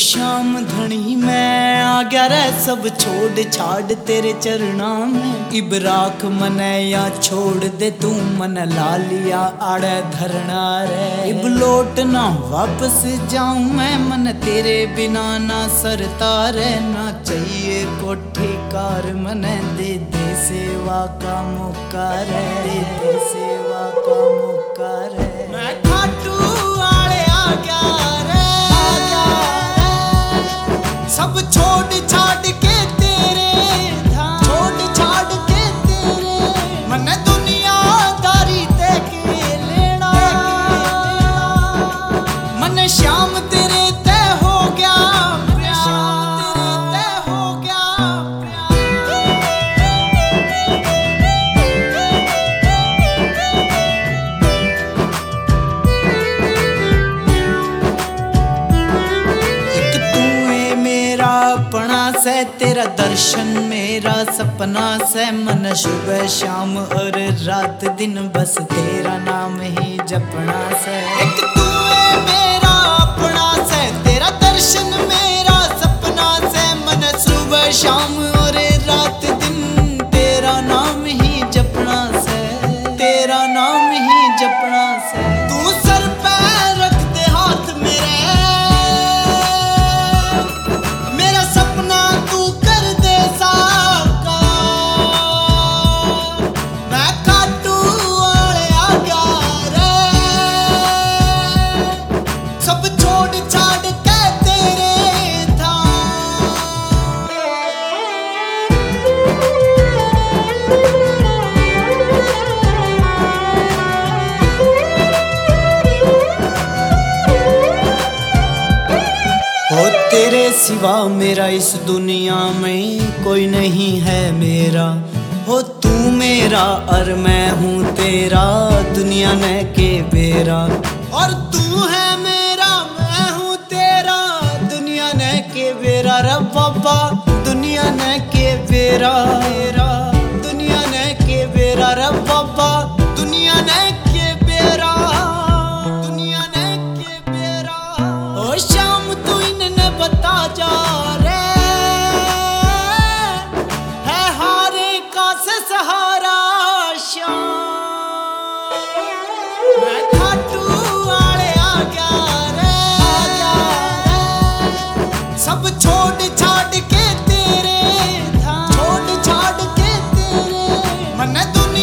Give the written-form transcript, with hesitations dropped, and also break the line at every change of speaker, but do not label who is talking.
श्याम धनी मैं आ गया रे, सब छोड़ छाड़ तेरे चरणा में। इब राख मने या छोड़ दे तू मन ला लिया आड़े धरना रे। इब लौट ना वापस जाऊं मैं, मन तेरे बिना ना सरता रे। ना चाहिए कोठी कार मने दे दे सेवा का मौका रे, दे दे सेवा का मौका रे। मैं खाटू आड़े आ गया रे, सब छोड़ छाड़ के तेरे धाम, छोड़ छाड़ के तेरे मन दुनियादारी ते के लेना। मन श्याम तेरे ते हो गया प्यार, श्याम तेरे ते हो गया अपना से। तेरा दर्शन मेरा सपना से, मन सुबह शाम और रात दिन बस तेरा नाम ही जपना से। एक तू है मेरा अपना से, तेरा दर्शन मेरा सपना से। मन सुबह शाम और रात दिन तेरा नाम ही जपना से, तेरा नाम ही जपना से। तू सर पे रख दे हाथ मेरे, हो तेरे सिवा मेरा इस दुनिया में कोई नहीं है मेरा। हो तू मेरा और मैं हूँ तेरा, दुनिया ने के बेरा। और तू है मेरा मैं हूँ तेरा, दुनिया ने के बेरा रे बाबा, दुनिया ने के बेरा, दुनिया ने के बेरा रे बाबा, दुनिया ने के बेरा, दुनिया ने के बेरा। ओ श्याम तू इन्हें बता जा रे, है हारे का से सहारा श्याम। मैं खाटू आड़े आ गया रे, सब छोड़ छाड़ के तेरे धाम, छोड़ छाड़ के तेरे मन दुनिया